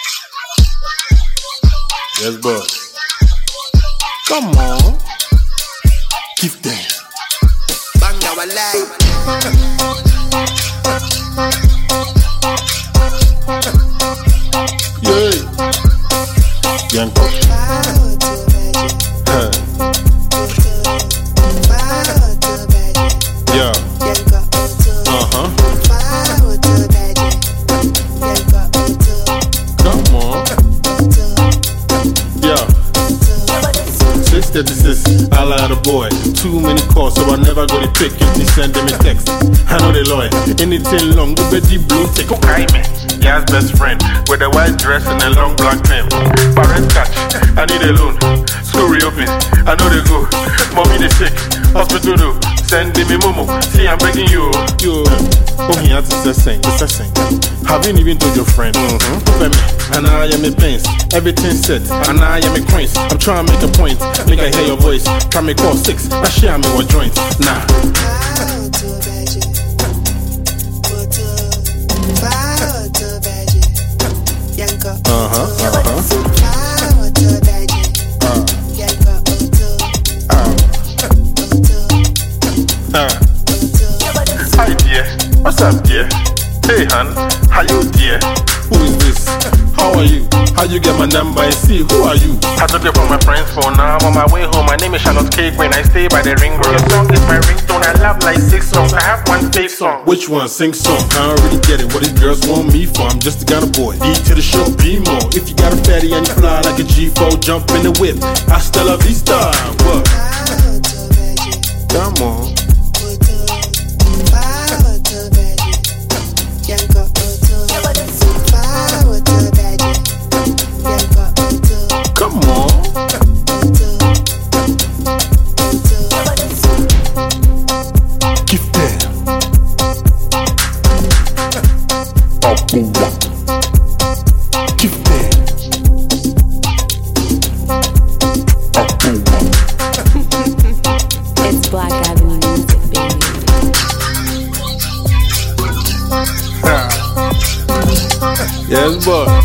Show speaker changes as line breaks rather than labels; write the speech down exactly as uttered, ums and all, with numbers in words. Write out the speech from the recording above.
Yes, boss. Come on. Give them.
Bang our life.
Yeah. Yanko. Huh. Yeah. Uh-huh. Come on. Yeah. six thirty-six, I lie the boy. Too many calls, so I never go to pick if they send them a text. I know they lawyer. Anything long, go bet the blue take. Okay, man. Yah's best friend with a white dress and a long black name. Parent catch, I need a loan. School reopen, I know they go. Mommy they sick, hospital do. Send me momo, see I'm begging you. You, oh he has to say, it's a saying. Haven't even told your friend. Mm-hmm. And I am a pains, everything set. And I am a coins. I'm trying to make a point. Make I hear your voice. Try me call six. I share me what joint. Nah. Uh-huh, uh-huh. Uh. Hi dear, what's up dear? Hey hun, how you dear? Who is this? How are you? How you get my number? I see, who are you? I took it from my friend's phone, now I'm on my way home. My name is Charlotte Cake when I stay by the ring road. Your song is my ringtone, I love like six songs. I have one fake song. Which one? Sing song. I don't really get it, what these girls want me for? I'm just a kind of boy. E to the show, be more. If you got a fatty and you fly like a G four, jump in the whip. Hasta la vista. What? Come on. Come on. Give them. Give them.
It's Black Avenue Music, baby.
Yes, boy.